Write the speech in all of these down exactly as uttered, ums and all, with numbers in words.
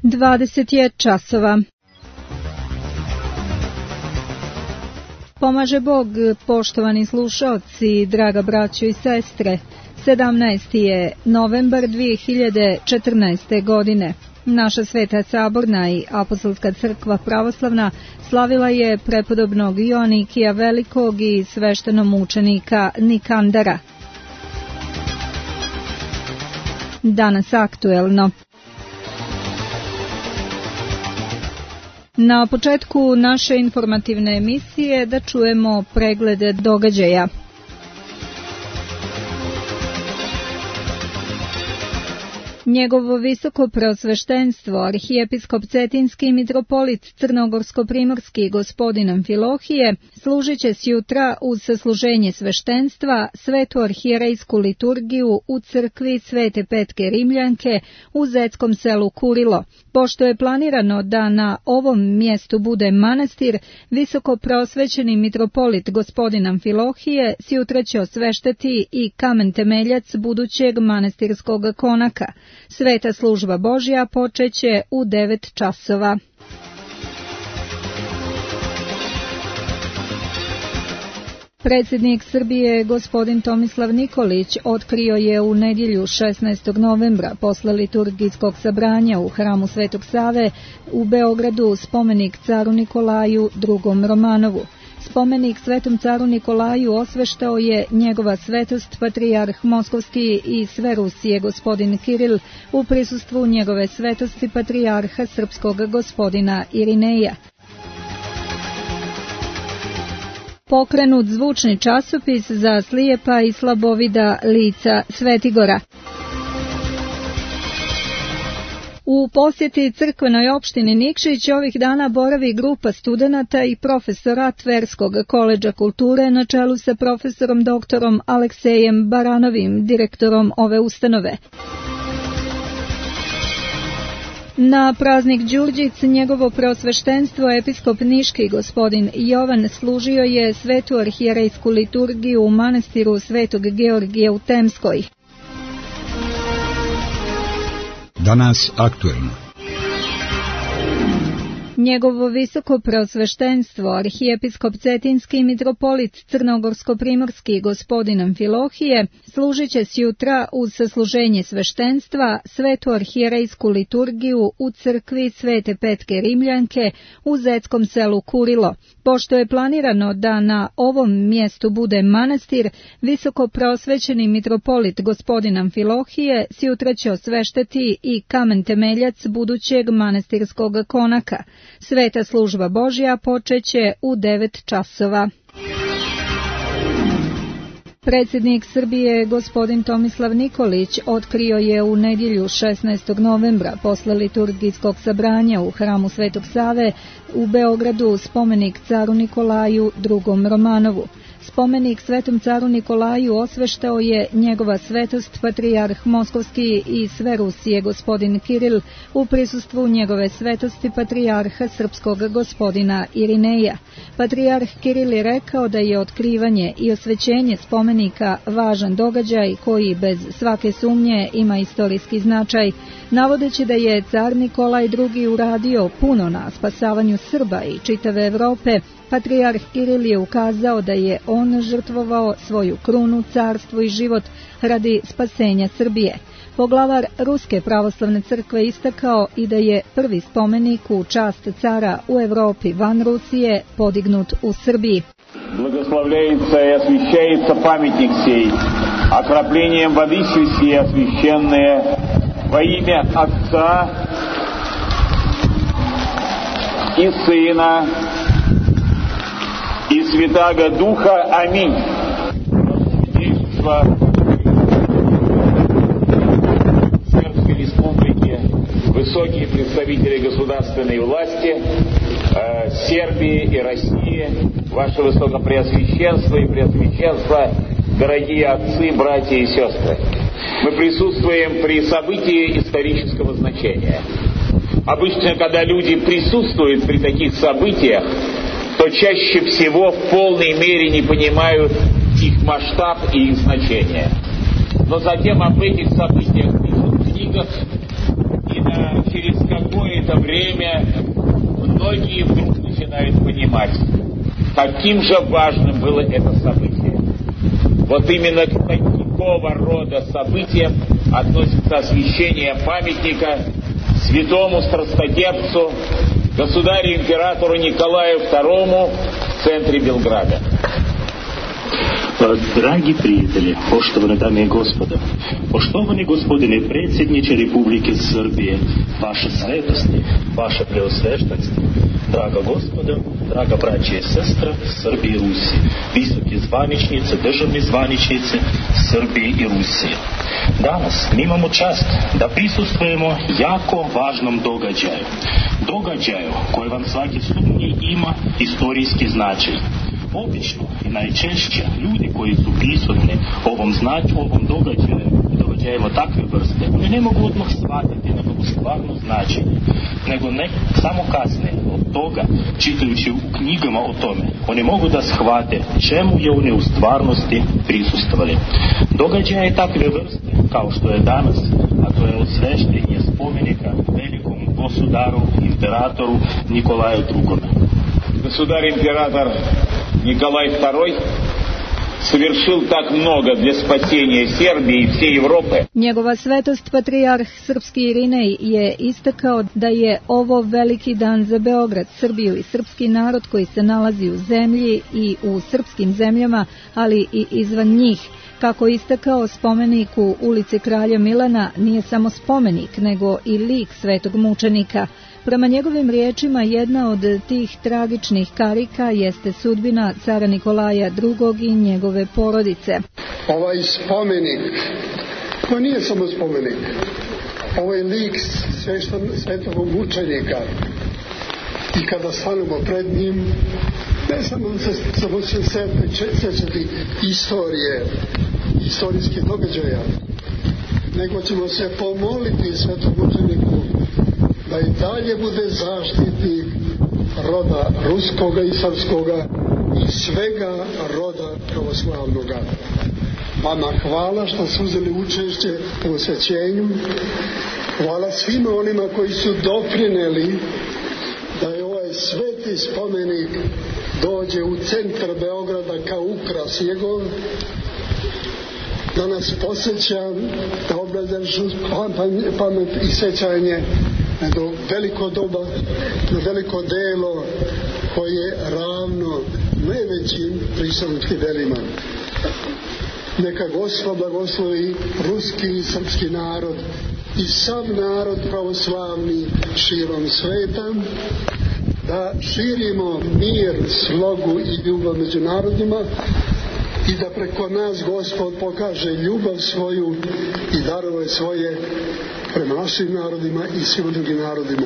dvadeset je časova. Pomaže Bog, poštovani slušaoci, draga braćo i sestre. sedamnaesti je novembar dvije hiljade četrnaeste. godine. Naša Sveta Saborna i Apostolska crkva pravoslavna slavila je prepodobnog Ioanikija Velikog i sveštenomučenika Nikandara. Danas aktuelno. Na početku naše informativne emisije da čujemo pregled događaja. Njegovo visoko preosveštenstvo, arhijepiskop Cetinski mitropolit Crnogorsko-primorski gospodin Amfilohije, služit će sjutra uz sasluženje sveštenstva svetu arhijerejsku liturgiju u crkvi Svete Petke Rimljanke u Zetskom selu Kurilo. Pošto je planirano da na ovom mjestu bude manastir, visoko preosvećeni mitropolit gospodin Amfilohije sjutra će osveštati i kamen temeljac budućeg manastirskog konaka. Sveta služba Božja počeće u devet časova. Predsjednik Srbije gospodin Tomislav Nikolić otkrio je u nedjelju šesnaestog novembra posle liturgijskog sabranja u hramu Svetog Save u Beogradu spomenik caru Nikolaju drugom Romanovu. Spomenik Svetom caru Nikolaju osveštao je njegova svetost patrijarh Moskovski i sve Rusije gospodin Kiril u prisustvu njegove svetosti patrijarha srpskog gospodina Irineja. Pokrenut zvučni časopis za slijepa i slabovida lica Svetigora. U posjeti crkvenoj opštini Nikšić ovih dana boravi grupa studenata i profesora Tverskog koledža kulture na čelu sa profesorom doktorom Aleksejem Baranovim, direktorom ove ustanove. Na praznik Đurđic njegovo preosveštenstvo episkop niški gospodin Jovan služio je svetu arhijerejsku liturgiju u manastiru Svetog Georgija u Temskoj. Danas aktuelno. Njegovo visoko preosveštenstvo, arhijepiskop Cetinski mitropolit Crnogorsko-primorski gospodin Amfilohije, služit će sjutra uz sasluženje sveštenstva svetu arhijerejsku liturgiju u crkvi Svete Petke Rimljanke u Zetskom selu Kurilo. Pošto je planirano da na ovom mjestu bude manastir, visoko preosvećeni mitropolit gospodin Amfilohije sjutra će osveštati i kamen temeljac budućeg manastirskog konaka. Sveta služba Božja počeće u devet časova. Predsjednik Srbije gospodin Tomislav Nikolić otkrio je u nedjelju šesnaestog novembra posle liturgijskog sabranja u hramu Svetog Save u Beogradu spomenik caru Nikolaju drugom Romanovu. Spomenik Svetom caru Nikolaju osveštao je njegova svetost patrijarh Moskovski i sve Rusije gospodin Kiril u prisustvu njegove svetosti patrijarha srpskog gospodina Irineja. Patrijarh Kiril je rekao da je otkrivanje i osvećenje spomenika važan događaj koji bez svake sumnje ima istorijski značaj, navodeći da je car Nikolaj drugi uradio puno na spasavanju Srba i čitave Evrope. Patrijarh Kiril je ukazao da je on žrtvovao svoju krunu, carstvo i život radi spasenja Srbije. Poglavar Ruske pravoslavne crkve istakao i da je prvi spomenik u čast cara u Evropi van Rusije podignut u Srbiji. Благословляется и освящается памятник сей, окроплением воды сей освященные во имя Отца и Сына и Святаго Духа. Аминь. Свидетельство Сербской Республики, высокие представители государственной власти, э, Сербии и России, Ваше Высокопреосвященство и Преосвященство, дорогие отцы, братья и сестры. Мы присутствуем при событии исторического значения. Обычно, когда люди присутствуют при таких событиях, то чаще всего в полной мере не понимают их масштаб и их значение. Но затем об этих событиях пишут в книгах, и на, через какое время многие вдруг начинают понимать, каким же важным было это событие. Вот именно к такого рода событиям относится освящение памятника святому страстотерпцу, государю-императору Николаю второму в центре Белграда. Dragi prijatelji, poštovane dame i gospodo, poštovani gospodine predsjedniče Republike Srbije, vaše svetosti, vaše preosveštenstvo, draga gospodo, draga braće i sestra, Srbije i Rusije, visoke zvaničnice, državne zvaničnice, Srbije i Rusije. Danas mi imamo čast da prisustvujemo jako važnom događaju. Događaju koje vam svaki sumnji ima historijski značaj. Obično i najčešće ljudi koji su prisutni ovom značaju, ovom događaju, događajima takve vrste, oni ne mogu odmah shvatiti njegovo stvarno značenje, nego ne samo kasnije od toga, čitajući u knjigama o tome, oni mogu da shvate čemu je oni u stvarnosti prisustvovali. Događaje takve vrste, kao što je danas, a to je osveštenje spomenika velikom gosudaru, imperatoru Nikolaju drugome. Государь-император Николай второй совершил так много для спасения Сербии и всей Европы. Njegova svetost patrijarh srpski Irinej je istakao da je ovo veliki dan za Beograd, Srbiju i srpski narod koji se nalazi u zemlji i u srpskim zemljama, ali i izvan njih. Kako istakao, spomenik u ulici Kralja Milana nije samo spomenik, nego i lik svetog mučenika. Prema njegovim riječima, jedna od tih tragičnih karika jeste sudbina cara Nikolaja drugog i njegove porodice. Ovaj spomenik, to nije samo spomenik, ovo je lik svetog mučenika. I kada stanemo pred njim, ne samo se samo se sjećati istorije, istorijskih događaja, nego ćemo se pomoliti svetom mučeniku da i dalje bude zaštitnik roda ruskoga i srpskoga i svega roda pravoslavnoga. Vama hvala što su uzeli učešće u osvećenju. Hvala svima onima koji su doprineli da je ovaj sveti spomenik dođe u centar Beograda kao ukras njegov, da nas posjeća, da obrazlažu pamet i sećanje na veliko doba, na veliko delo koje je ravno najvećim prisavničkim delima. Neka Gospod blagoslovi ruski i srpski narod i sav narod pravoslavni širom sveta, da širimo mir, slogu i ljubav među narodima i da preko nas Gospod pokaže ljubav svoju i darove svoje prema našim narodima i svim drugim narodima.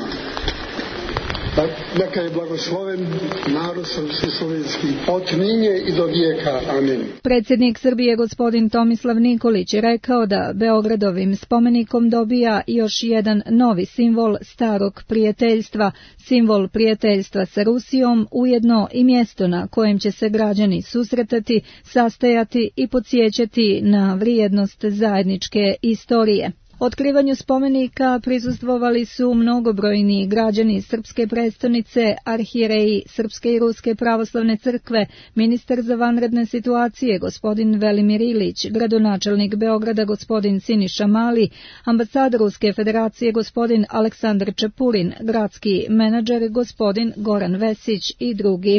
Neka je blagosloven narod srpski slovenski od ninje i do vijeka. Amin. Predsjednik Srbije gospodin Tomislav Nikolić je rekao da Beogradovim spomenikom dobija još jedan novi simbol starog prijateljstva, simbol prijateljstva sa Rusijom, ujedno i mjesto na kojem će se građani susretati, sastajati i podsjećati na vrijednost zajedničke istorije. Otkrivanju spomenika prisustvovali su mnogobrojni građani srpske prestonice, arhijereji Srpske i Ruske pravoslavne crkve, ministar za vanredne situacije gospodin Velimir Ilić, gradonačelnik Beograda gospodin Siniša Mali, ambasador Ruske federacije gospodin Aleksandar Čepulin, gradski menadžer gospodin Goran Vesić i drugi.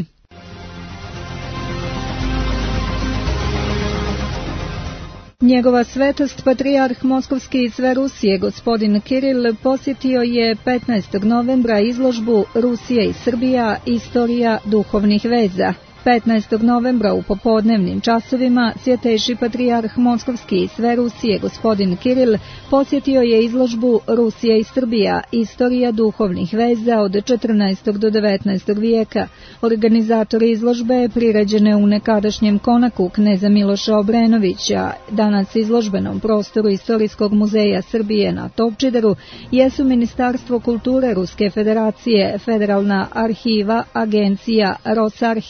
Njegova svetost patrijarh Moskovski i sve Rusije gospodin Kiril posjetio je petnaestog novembra izložbu Rusija i Srbija, istorija duhovnih veza. petnaestog novembra u popodnevnim časovima svjetejši patrijarh Moskovski i sve Rusije gospodin Kiril posjetio je izložbu Rusija i Srbija, istorija duhovnih veza od četrnaestog do devetnaestog vijeka. Organizatori izložbe, priređene u nekadašnjem konaku kneza Miloša Obrenovića, danas izložbenom prostoru Istorijskog muzeja Srbije na Topčideru, jesu Ministarstvo kulture Ruske federacije, Federalna arhiva, Agencija, Rosarhiv i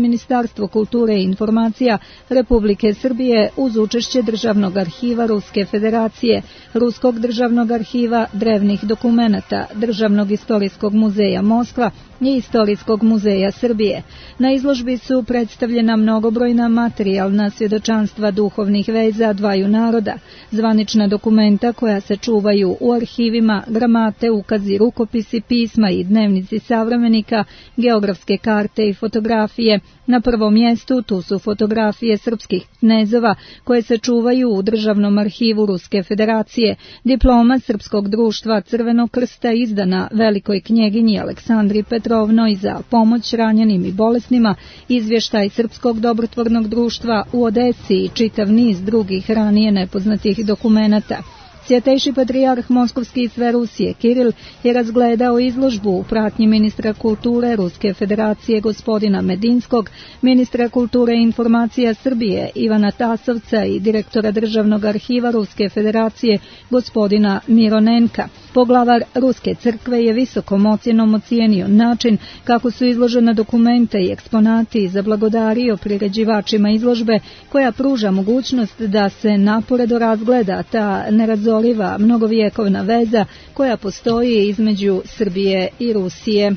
Ministarstvo kulture i informacija Republike Srbije uz učešće Državnog arhiva Ruske federacije, Ruskog državnog arhiva drevnih dokumenata, Državnog istorijskog muzeja Moskva i Istorijskog muzeja Srbije. Na izložbi su predstavljena mnogobrojna materijalna svjedočanstva duhovnih veza dvaju naroda, zvanična dokumenta koja se čuvaju u arhivima, gramate, ukazi, rukopisi, pisma i dnevnici savremenika, geografske karte i fotografije. Na prvom mjestu tu su fotografije srpskih knezova koje se čuvaju u Državnom arhivu Ruske federacije, diploma Srpskog društva Crvenog krsta izdana velikoj knjeginji Aleksandri Petrovnoj za pomoć ranjenim i bolesnima, izvještaj Srpskog dobrotvornog društva u Odesi i čitav niz drugih ranije nepoznatih dokumenata. Svjetejši patrijarh Moskovski i sve Rusije Kiril je razgledao izložbu u pratnji ministra kulture Ruske federacije gospodina Medinskog, ministra kulture i informacija Srbije Ivana Tasovca i direktora Državnog arhiva Ruske federacije gospodina Mironenka. Poglavar Ruske crkve je visokom ocjenom ocijenio način kako su izložena dokumenta i eksponati i zablagodario priređivačima izložbe koja pruža mogućnost da se naporedo razgleda ta nerazoriva mnogovjekovna veza koja postoji između Srbije i Rusije.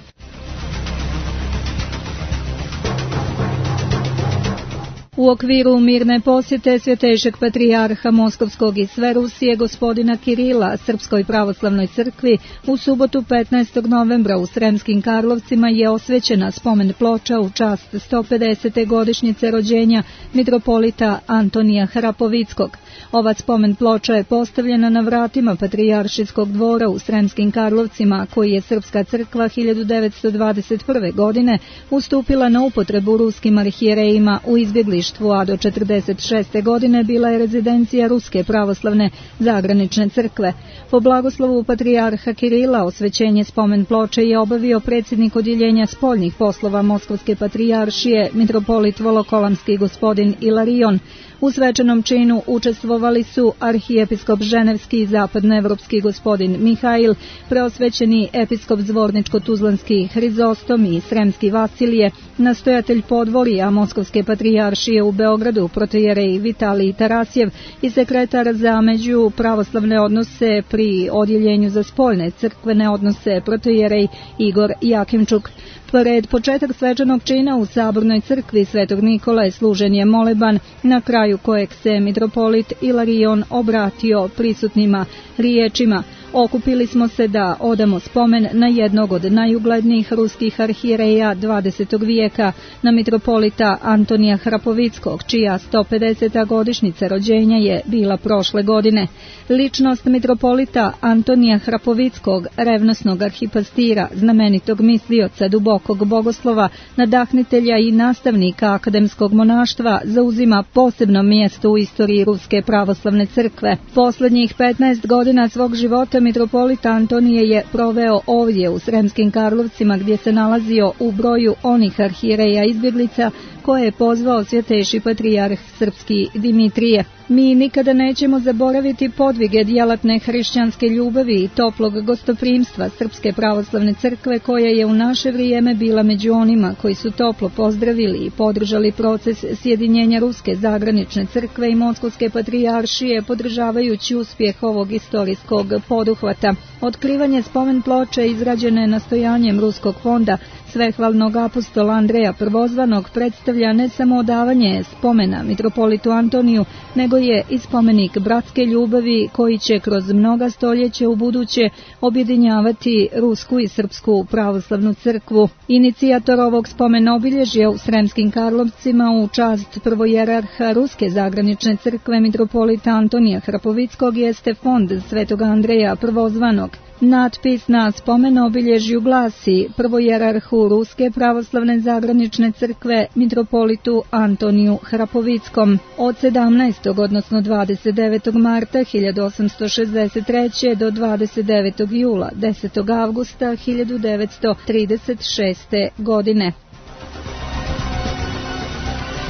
U okviru mirne posjete Svjetejšeg patrijarha Moskovskog i sve Rusije gospodina Kirila Srpskoj pravoslavnoj crkvi u subotu petnaestog novembra u Sremskim Karlovcima je osvećena spomen ploča u čast sto pedesete godišnjice rođenja mitropolita Antonija Hrapovickog. Ova spomen ploča je postavljena na vratima Patrijaršijskog dvora u Sremskim Karlovcima, koji je Srpska crkva hiljadu devetsto dvadeset prve. godine ustupila na upotrebu ruskim arhijerejima u izbjeglištvu, a do četrdeset šeste. godine bila je rezidencija Ruske pravoslavne zagranične crkve. Po blagoslovu patrijarha Kirila osvećenje spomen ploče je obavio predsjednik odjeljenja spoljnih poslova Moskovske patrijaršije, mitropolit Volokolamski gospodin Ilarion. U svečanom činu učestvovali su arhijepiskop ženevski i zapadnoevropski gospodin Mihajl, preosvećeni episkop zvorničko-tuzlanski Hrizostom i sremski Vasilije, nastojatelj podvorija Moskovske patrijaršije u Beogradu protojerej Vitalij Tarasjev i sekretar za među pravoslavne odnose pri odjeljenju za spoljne crkvene odnose protojerej Igor Jakimčuk. Pred početak svečanog čina u Sabornoj crkvi Svetog Nikole služen je moleban, na kraju kojeg se mitropolit Ilarion obratio prisutnima riječima: okupili smo se da odamo spomen na jednog od najuglednijih ruskih arhijereja dvadesetog vijeka, na mitropolita Antonija Hrapovickog, čija sto pedeseta godišnjica rođenja je bila prošle godine. Ličnost mitropolita Antonija Hrapovickog, revnosnog arhipastira, znamenitog mislioca, dubokog bogoslova, nadahnitelja i nastavnika akademskog monaštva, zauzima posebno mjesto u istoriji Ruske pravoslavne crkve. Posljednjih petnaest godina svog života mitropolita Antonije je proveo ovdje u Sremskim Karlovcima, gdje se nalazio u broju onih arhijereja izbjeglica koje je pozvao Svjetejši patrijarh srpski Dimitrije. Mi nikada nećemo zaboraviti podvige djelatne hrišćanske ljubavi i toplog gostoprimstva Srpske pravoslavne crkve, koja je u naše vrijeme bila među onima koji su toplo pozdravili i podržali proces sjedinjenja Ruske zagranične crkve i Moskovske patrijaršije, podržavajući uspjeh ovog istorijskog poduhvata. Otkrivanje spomen ploče izrađene nastojanjem Ruskog fonda Svehvalnog apostola Andreja Prvozvanog predstavlja ne samo odavanje spomena mitropolitu Antoniju, nego je i spomenik bratske ljubavi koji će kroz mnoga stoljeća u buduće objedinjavati Rusku i Srpsku pravoslavnu crkvu. Inicijator ovog spomen obilježja u Sremskim Karlovcima u čast prvojerarha Ruske zagranične crkve mitropolita Antonija Hrapovickog jeste fond Svetog Andreja Prvozvanog. Natpis na spomen obilježju glasi: prvojerarhu Ruske pravoslavne zagranične crkve mitropolitu Antoniju Hrapovickom. Od sedamnaestog odnosno dvadeset devetog marta hiljadu osamsto šezdeset treće. do dvadeset devetog jula desetog avgusta hiljadu devetsto trideset šeste. godine.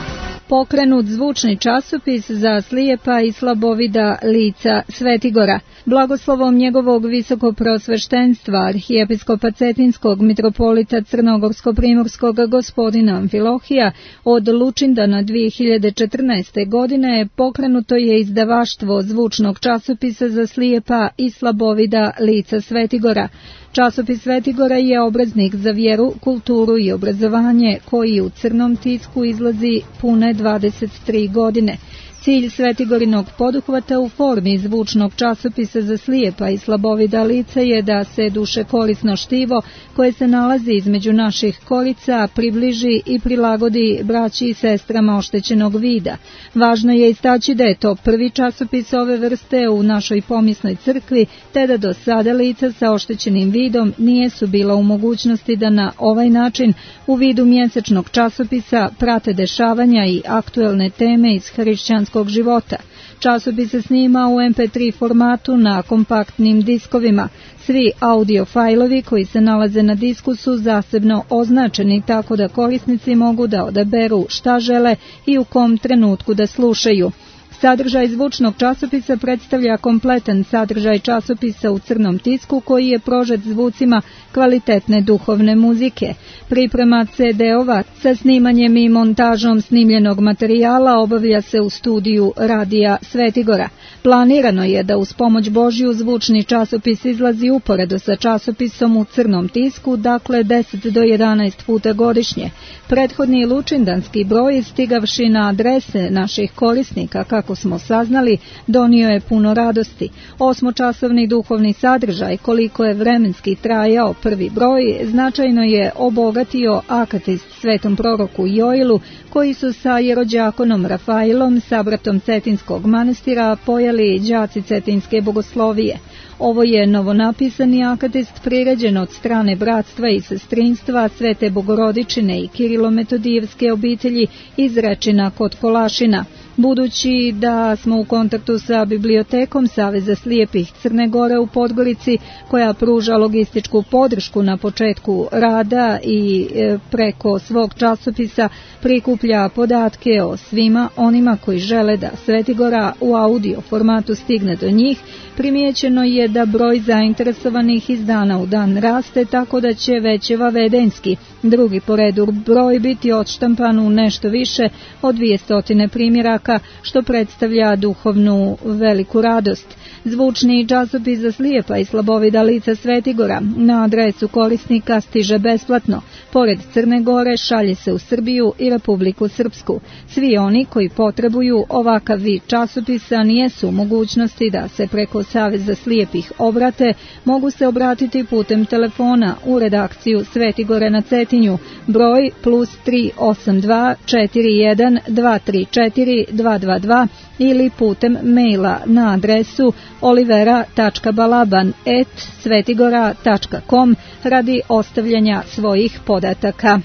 pokrenut zvučni časopis za slijepa i slabovida lica Svetigora. Blagoslovom njegovog visokoprosveštenstva arhijepiskopa Cetinskog mitropolita Crnogorsko-primorskog gospodina Amfilohija od Lučindana dvije hiljade četrnaeste. godine pokrenuto je izdavaštvo zvučnog časopisa za slijepa i slabovida lica Svetigora. Časopis Svetigora je obraznik za vjeru, kulturu i obrazovanje koji u crnom tisku izlazi pune dvadeset tri godine. Cilj Svetigorinog poduhvata u formi zvučnog časopisa za slijepa i slabovida lica je da se duše korisno štivo koje se nalazi između naših korica približi i prilagodi braći i sestrama oštećenog vida. Važno je istaći da je to prvi časopis ove vrste u našoj pomisnoj crkvi, te da do sada lica sa oštećenim vidom nijesu bila u mogućnosti da na ovaj način u vidu mjesečnog časopisa prate dešavanja i aktuelne teme iz hrišćanskog života. Časopis se snima u em pe tri formatu na kompaktnim diskovima. Svi audio fajlovi koji se nalaze na disku su zasebno označeni tako da korisnici mogu da odaberu šta žele i u kom trenutku da slušaju. Sadržaj zvučnog časopisa predstavlja kompletan sadržaj časopisa u crnom tisku koji je prožet zvucima kvalitetne duhovne muzike. Priprema ce de-ova sa snimanjem i montažom snimljenog materijala obavlja se u studiju Radija Svetigora. Planirano je da uz pomoć Božju zvučni časopis izlazi uporedo sa časopisom u crnom tisku, dakle deset do jedanaest puta godišnje. Prethodni lučindanski broj, stigavši na adrese naših korisnika, kako smo saznali, donio je puno radosti. Osmočasovni duhovni sadržaj, koliko je vremenski trajao prvi broj, značajno je obogatio akatist svetom proroku Joilu, koji su sa jerođakonom Rafailom, sabratom Cetinskog manastira, pojeli đaci Cetinske bogoslovije. Ovo je novonapisani akatist priređen od strane bratstva i sestrinstva Svete Bogorodičine i Kirilo-Metodijevske obitelji iz Rečina kod Kolašina. Budući da smo u kontaktu sa bibliotekom Saveza slijepih Crne Gore u Podgorici, koja pruža logističku podršku na početku rada i preko svog časopisa prikuplja podatke o svima onima koji žele da Svetigora u audio formatu stigne do njih, primijećeno je da broj zainteresovanih iz dana u dan raste, tako da će već vavedenski drugi po redu broj biti odštampan u nešto više od dvjesto primjeraka, što predstavlja duhovnu veliku radost. Zvučni časopis za slijepa i slabovida lica Svetigora na adresu korisnika stiže besplatno. Pored Crne Gore šalje se u Srbiju i Republiku Srpsku. Svi oni koji potrebuju ovakav vid časopisa nijesu u mogućnosti da se preko Saveza slijepih obrate, mogu se obratiti putem telefona u redakciju Svetigore na Cetinju, broj plus tri osam dva četiri jedan dva tri četiri dva dva dva ili putem maila na adresu olivera tačka balaban et svetigora tačka com radi ostavljanja svojih podataka.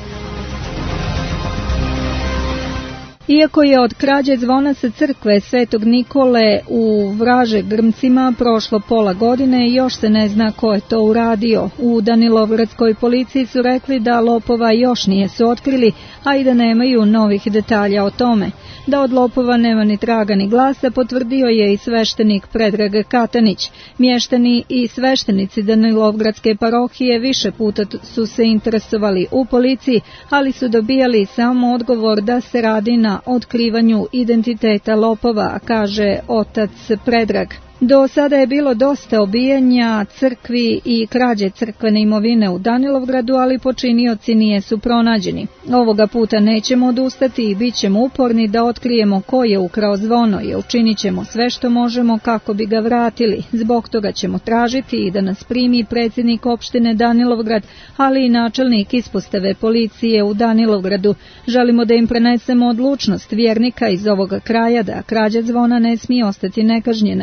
Iako je od krađe zvona sa crkve Svetog Nikole u Vraže Grmcima prošlo pola godine, još se ne zna ko je to uradio. U Danilovgradskoj policiji su rekli da lopova još nijesu otkrili, a i da nemaju novih detalja o tome. Da od lopova nema ni traga ni glasa, potvrdio je i sveštenik Predrag Katanić. Mještani i sveštenici Danilovgradske parohije više puta su se interesovali u policiji, ali su dobijali samo odgovor da se radi na otkrivanju identiteta lopova, kaže otac Predrag. Do sada je bilo dosta obijanja crkvi i krađe crkvene imovine u Danilovgradu, ali počinioci nijesu pronađeni. Ovoga puta nećemo odustati i bit ćemo uporni da otkrijemo ko je ukrao zvono i učinit ćemo sve što možemo kako bi ga vratili. Zbog toga ćemo tražiti i da nas primi predsjednik opštine Danilovgrad, ali i načelnik ispostave policije u Danilovgradu. Želimo da im prenesemo odlučnost vjernika iz ovoga kraja da krađa zvona ne smije ostati nekažnjena i da se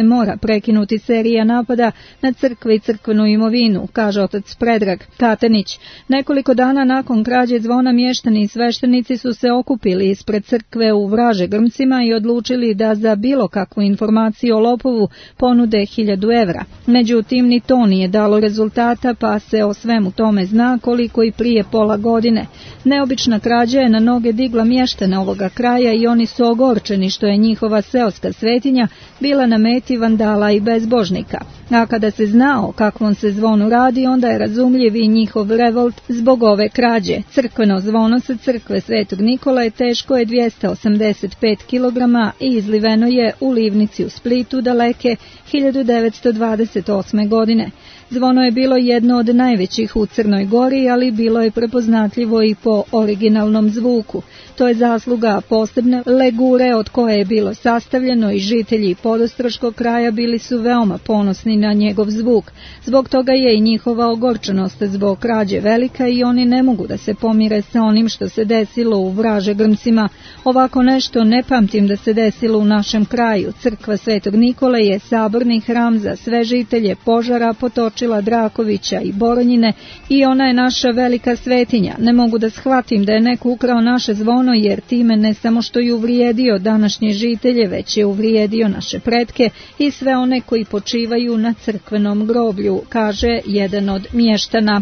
mora prekinuti serija napada na crkve i crkvenu imovinu, kaže otac Predrag Katanić. Nekoliko dana nakon krađe zvona mještani i sveštenici su se okupili ispred crkve u Vražegrmcima i odlučili da za bilo kakvu informaciju o lopovu ponude hiljadu evra. Međutim, ni to nije dalo rezultata, pa se o svemu tome zna koliko i prije pola godine. Neobična krađa je na noge digla mještane ovoga kraja i oni su ogorčeni što je njihova seoska svetinja bila na meti vandala i bezbožnika. A kada se zna o kakvom se zvonu radi, onda je razumljiv i njihov revolt zbog ove krađe. Crkveno zvono sa crkve Svetog Nikole teško je dvjesto osamdeset pet kilograma i izliveno je u livnici u Splitu daleke hiljadu devetsto dvadeset osme godine. Zvono je bilo jedno od najvećih u Crnoj Gori, ali bilo je prepoznatljivo i po originalnom zvuku. To je zasluga posebne legure od koje je bilo sastavljeno i žitelji podostroškog kraja bili su veoma ponosni na njegov zvuk. Zbog toga je i njihova ogorčenost zbog krađe velika i oni ne mogu da se pomire sa onim što se desilo u Vražegrmcima. Ovako nešto ne pamtim da se desilo u našem kraju. Crkva Svetog Nikole je saborni hram za sve žitelje Požara, Potočila, Drakovića i Boronjine i ona je naša velika svetinja. Ne mogu da shvatim da je neko ukrao naše zvono, jer time ne samo što je uvrijedio današnje žitelje, već je uvrijedio naše pretke i sve one koji počivaju na crkvenom groblju, kaže jedan od mještana.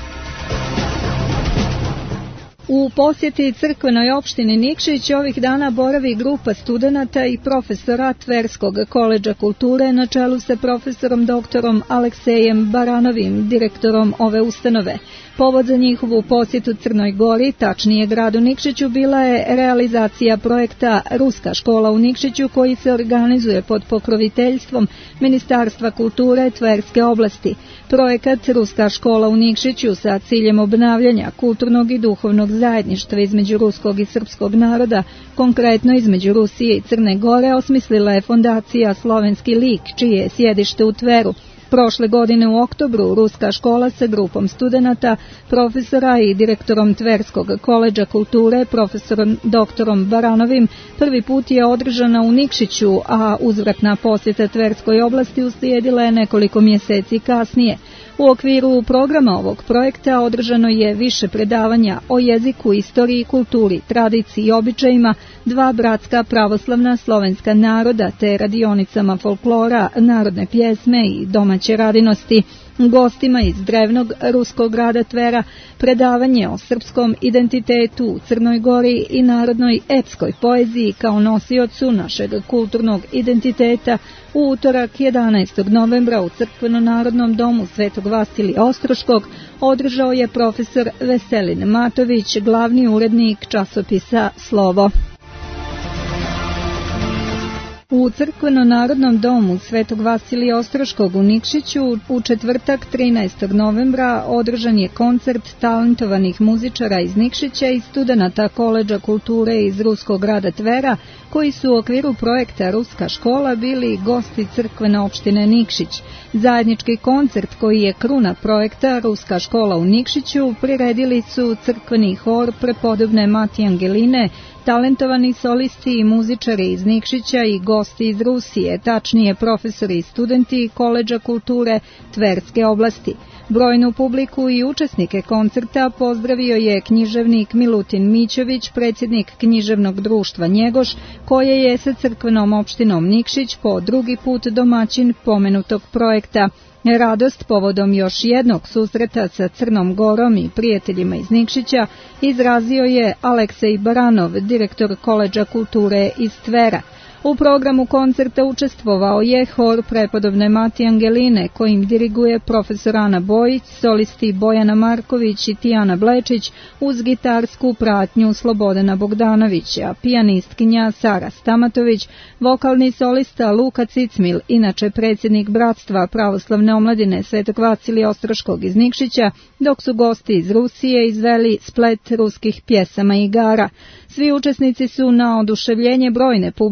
U posjeti crkvenoj opštini Nikšić ovih dana boravi grupa studenata i profesora Tverskog koledža kulture na čelu sa profesorom doktorom Aleksejem Baranovim, direktorom ove ustanove. Povod za njihovu posjetu Crnoj Gori, tačnije gradu Nikšiću, bila je realizacija projekta Ruska škola u Nikšiću koji se organizuje pod pokroviteljstvom Ministarstva kulture Tverske oblasti. Projekat Ruska škola u Nikšiću sa ciljem obnavljanja kulturnog i duhovnog zajedništva između ruskog i srpskog naroda, konkretno između Rusije i Crne Gore, osmislila je fondacija Slovenski lik, čije je sjedište u Tveru. Prošle godine u oktobru Ruska škola sa grupom studenata, profesora i direktorom Tverskog koledža kulture, profesorom doktorom Baranovim, prvi put je održana u Nikšiću, a uzvratna posjeta Tverskoj oblasti uslijedila je nekoliko mjeseci kasnije. U okviru programa ovog projekta održano je više predavanja o jeziku, istoriji, kulturi, tradiciji i običajima, dva bratska pravoslavna slovenska naroda te radionicama folklora, narodne pjesme i domaće radinosti. Gostima iz drevnog ruskog grada Tvera predavanje o srpskom identitetu u Crnoj Gori i narodnoj epskoj poeziji kao nosiocu našeg kulturnog identiteta u utorak jedanaestog novembra u Crkveno-narodnom domu Svetog Vasilija Ostroškog održao je profesor Veselin Matović, glavni urednik časopisa Slovo. U Crkveno-narodnom domu Svetog Vasilija Ostroškog u Nikšiću u četvrtak trinaestog novembra održan je koncert talentovanih muzičara iz Nikšića i studenata koledža kulture iz ruskog grada Tvera, koji su u okviru projekta Ruska škola bili gosti crkvene opštine Nikšić. Zajednički koncert koji je kruna projekta Ruska škola u Nikšiću priredili su crkveni hor Prepodobne Mati Angeline, talentovani solisti i muzičari iz Nikšića i gosti iz Rusije, tačnije profesori i studenti koledža kulture Tverske oblasti. Brojnu publiku i učesnike koncerta pozdravio je književnik Milutin Mićović, predsjednik književnog društva Njegoš, koje je sa crkvenom opštinom Nikšić po drugi put domaćin pomenutog projekta. Radost povodom još jednog susreta sa Crnom Gorom i prijateljima iz Nikšića izrazio je Aleksej Baranov, direktor koledža kulture iz Tvera. U programu koncerta učestvovao je hor Prepodobne Mati Angeline, kojim diriguje profesor Ana Bojić, solisti Bojana Marković i Tijana Blečić, uz gitarsku pratnju Slobodana Bogdanovića, pijanistkinja Sara Stamatović, vokalni solista Luka Cicmil, inače predsjednik Bratstva pravoslavne omladine Svetog Vasilija Ostroškog iz Nikšića, dok su gosti iz Rusije izveli splet ruskih pjesama i igara. Svi učesnici su na oduševljenje brojne publike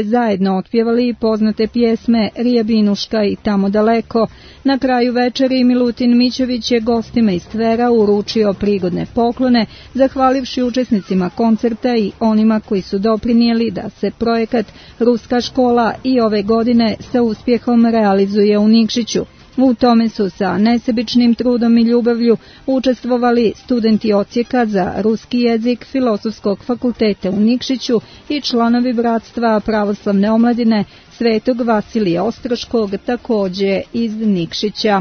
te zajedno otpjevali poznate pjesme Rijebinuška i Tamo daleko. Na kraju večeri Milutin Mićević je gostima iz Tvera uručio prigodne poklone, zahvalivši učesnicima koncerta i onima koji su doprinijeli da se projekat Ruska škola i ove godine sa uspjehom realizuje u Nikšiću. U tome su sa nesebičnim trudom i ljubavlju učestvovali studenti odsjeka za ruski jezik Filozofskog fakulteta u Nikšiću i članovi Bratstva pravoslavne omladine Svetog Vasilija Ostroškog, također iz Nikšića.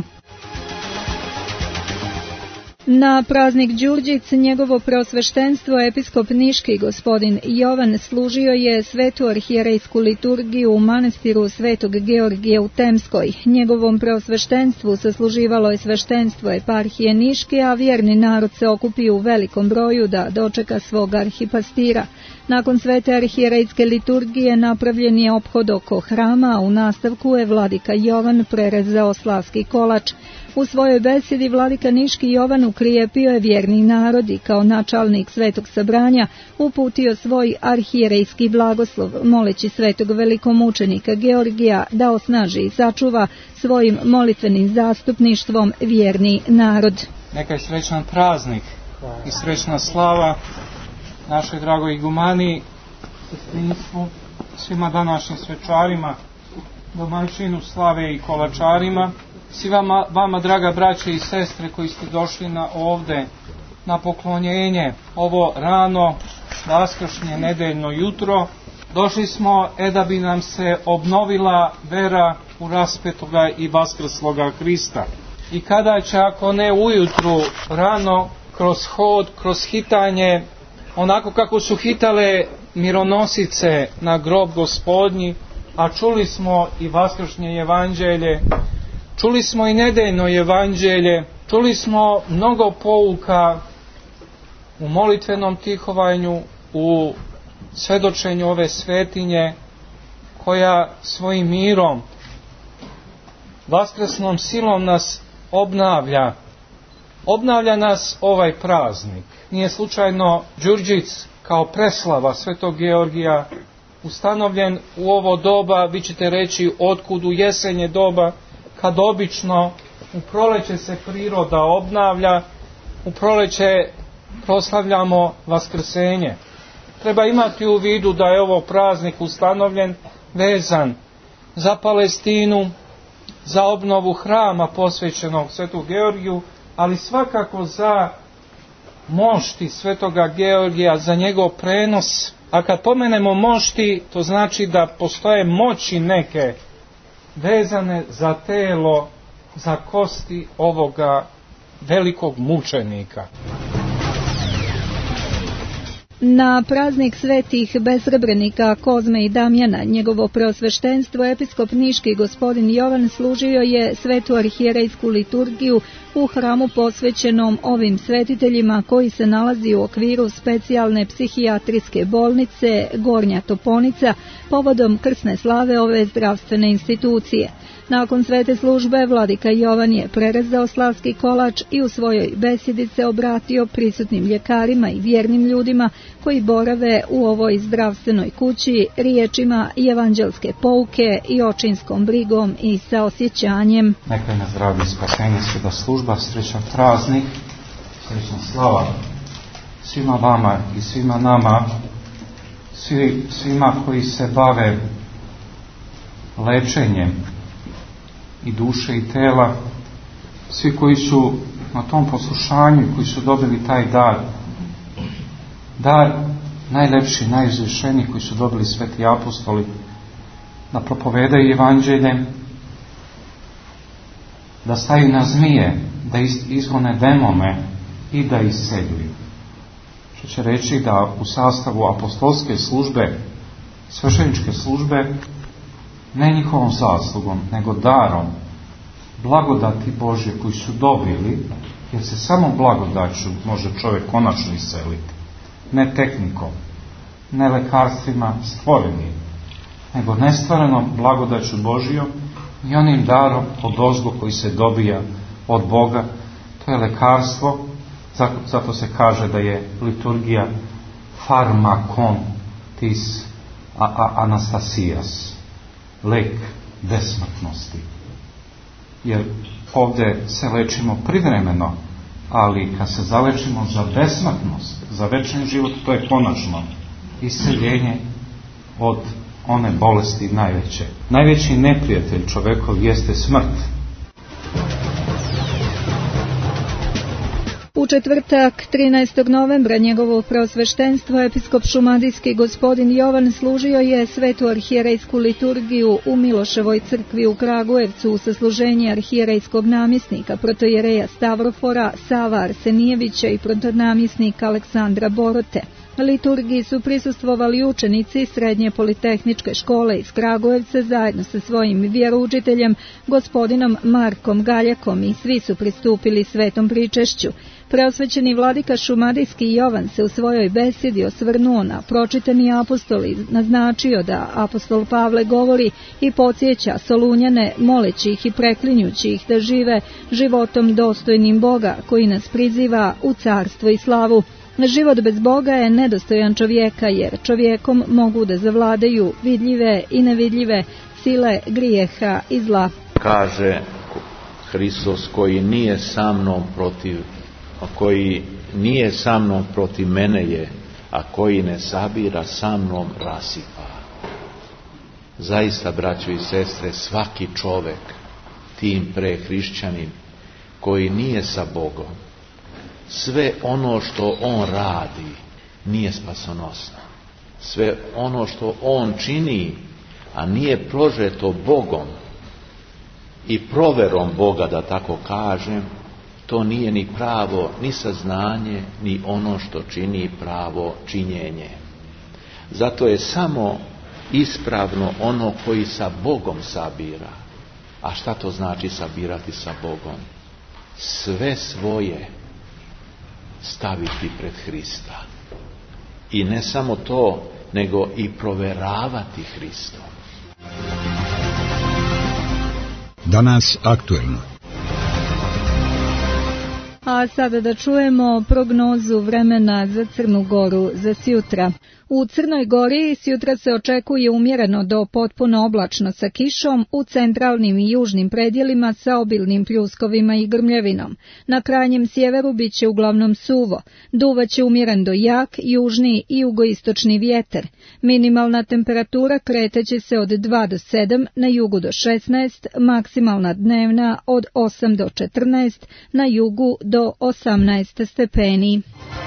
Na praznik Đurđic njegovo preosveštenstvo episkop niški gospodin Jovan služio je svetu arhijerejsku liturgiju u manastiru Svetog Georgija u Temskoj. Njegovom preosveštenstvu sasluživalo je sveštenstvo eparhije Niške, a vjerni narod se okupio u velikom broju da dočeka svog arhipastira. Nakon svete arhijerejske liturgije napravljen je ophod oko hrama, a u nastavku je vladika Jovan prerezao slavski kolač. U svojoj besedi vladika niški Jovan ukrijepio je vjerni narod i kao načalnik svetog sabranja uputio svoj arhijerejski blagoslov, moleći svetog velikomučenika Georgija da osnaži i sačuva svojim molitvenim zastupništvom vjerni narod. Neka je srećan praznik i srećna slava našoj dragoj igumani, sestrinstvu, svima današnjim svečarima, domaćinu slave i kolačarima, svi vama, vama draga braće i sestre koji ste došli na ovde na poklonjenje ovo rano vaskršnje nedeljno jutro. Došli smo e da bi nam se obnovila vera u raspetoga i vaskrsloga Hrista. I kada će, ako ne ujutru, rano, kroz hod, kroz hitanje, onako kako su hitale mironosice na grob Gospodnji, a čuli smo i vaskršnje evanđelje, čuli smo i nedeljno evanđelje, čuli smo mnogo pouka u molitvenom tihovanju, u svedočenju ove svetinje, koja svojim mirom, vaskresnom silom nas obnavlja. Obnavlja nas ovaj praznik. Nije slučajno Đurđic kao preslava Svetog Georgija ustanovljen u ovo doba, vi ćete reći otkud u jesenje doba, kad obično u proleće se priroda obnavlja, u proleće proslavljamo Vaskrsenje. Treba imati u vidu da je ovo praznik ustanovljen, vezan za Palestinu, za obnovu hrama posvećenog Svetu Georgiju, ali svakako za mošti Svetoga Georgija, za njegov prenos. A kad pomenemo mošti, to znači da postoje moći neke vezane za telo, za kosti ovoga velikog mučenika. Na praznik svetih besrebrenika Kozme i Damjana njegovo preosveštenstvo episkop niški gospodin Jovan služio je svetu arhijerejsku liturgiju u hramu posvećenom ovim svetiteljima koji se nalazi u okviru specijalne psihijatrijske bolnice Gornja Toponica povodom krsne slave ove zdravstvene institucije. Nakon svete službe vladika Jovan je prerezao slavski kolač i u svojoj besedi se obratio prisutnim ljekarima i vjernim ljudima koji borave u ovoj zdravstvenoj kući riječima evanđelske pouke i očinskom brigom i saosjećanjem. Neka je na zdravlje spasenje sveta služba, srećan praznik, srećna slava svima vama i svima nama, svi, svima koji se bave lečenjem i duše i tela, svi koji su na tom poslušanju, koji su dobili taj dar, dar najlepši, najuzvišeniji koji su dobili sveti apostoli, da propovedaju evanđelje, da staju na zmije, da izgone demone i da isceljuju. Što će reći da u sastavu apostolske službe, svešteničke službe, ne njihovom zaslugom, nego darom, blagodati Božje koji su dobili, jer se samo blagodaću može čovjek konačno isceliti. Ne tehnikom, ne lekarstvima stvorenim, nego nestvorenom blagodaću Božjom i onim darom od ozgo koji se dobija od Boga. To je lekarstvo, zato se kaže da je liturgija farmakon tis a, a, Anastasijas, lek besmrtnosti. Jer ovdje se lečimo privremeno, ali kad se zalečimo za besmrtnost, za večni život, to je konačno isceljenje od one bolesti najveće. Najveći neprijatelj čovekov jeste smrt. U četvrtak, trinaestog novembra, njegovo preosveštenstvo episkop šumadijski gospodin Jovan služio je svetu arhijerejsku liturgiju u Miloševoj crkvi u Kragujevcu u sasluženje arhijerejskog namjesnika protojereja Stavrofora Sava Arsenijevića i protonamjesnika Aleksandra Borote. Liturgiji su prisustvovali učenici Srednje politehničke škole iz Kragujevca zajedno sa svojim vjeroučiteljem gospodinom Markom Galjakom i svi su pristupili svetom pričešću. Preosvećeni vladika šumadijski Jovan se u svojoj besedi osvrnuo na pročitani apostol i naznačio da apostol Pavle govori i podsjeća Solunjane moleći ih i preklinjući ih da žive životom dostojnim Boga koji nas priziva u carstvo i slavu. Život bez Boga je nedostojan čovjeka, jer čovjekom mogu da zavladaju vidljive i nevidljive sile grijeha i zla. Kaže Hristos, koji nije sa mnom protiv, koji nije sa mnom protiv mene je, a koji ne sabira sa mnom rasipa. Zaista, braćo i sestre, svaki čovjek, tim pre hrišćanin, koji nije sa Bogom, sve ono što on radi nije spasonosno. Sve ono što on čini, a nije prožeto Bogom i proverom Boga, da tako kažem, to nije ni pravo, ni saznanje, ni ono što čini pravo činjenje. Zato je samo ispravno ono koji sa Bogom sabira. A šta to znači sabirati sa Bogom? Sve svoje staviti pred Hrista. I ne samo to, nego i proveravati Hristom. Danas aktuelno. A sada da čujemo prognozu vremena za Crnu Goru za sjutra. U Crnoj Gori sjutra se očekuje umjereno do potpuno oblačno sa kišom, u centralnim i južnim predjelima sa obilnim pljuskovima i grmljavinom. Na krajnjem sjeveru bit će uglavnom suvo. Duvaće umjeren do jak, južni i jugoistočni vjetar. Minimalna temperatura kreteće se od dva do sedam, na jugu do šesnaest, maksimalna dnevna od osam do četrnaest, na jugu do osamnaest stepeni.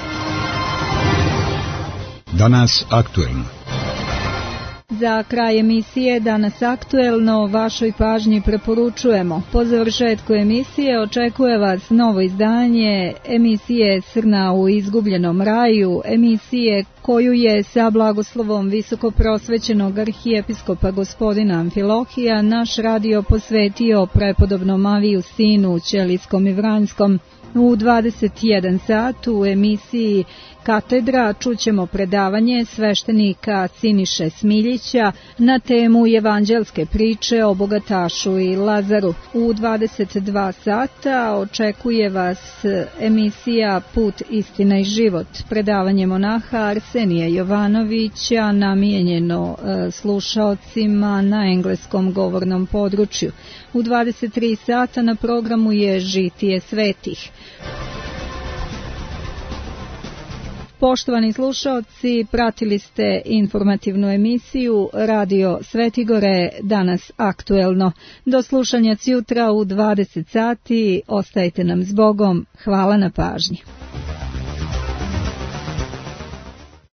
Danas aktuelno. Za kraj emisije Danas aktuelno vašoj pažnji preporučujemo. Po završetku emisije očekuje vas novo izdanje emisije Srna u izgubljenom raju, emisije koju je sa blagoslovom visoko prosvećenog arhijepiskopa gospodina Amfilohija naš radio posvetio prepodobnom Aviju Sinu Ćelijskom i Vranjskom. U dvadeset jedan sat u emisiji Katedra čućemo predavanje sveštenika Siniše Smiljića na temu evanđelske priče o bogatašu i Lazaru. U dvadeset dva sata očekuje vas emisija Put, istina i život. Predavanje monaha Arsenija Jovanovića namijenjeno e, slušaocima na engleskom govornom području. U dvadeset tri sata na programu je Žitije svetih. Poštovani slušaoci, pratili ste informativnu emisiju Radio Svetigore, danas aktuelno. Do slušanja sjutra u dvadeset sati, ostajte nam s Bogom, hvala na pažnji.